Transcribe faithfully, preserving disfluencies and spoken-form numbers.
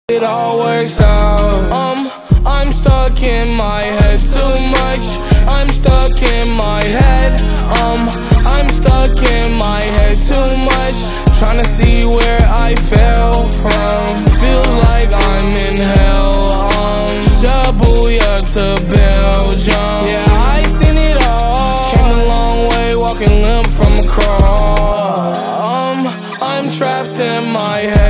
it all works out. Um, I'm stuck in my head too much. I'm stuck in my head. Um, I'm stuck in my head too much. Tryna see where I fell from. Feels like I'm in hell. Um, Shabuya to Belgium. Yeah, I seen it all. Came a long way, walking limp from a crawl. Um, I'm trapped in my head.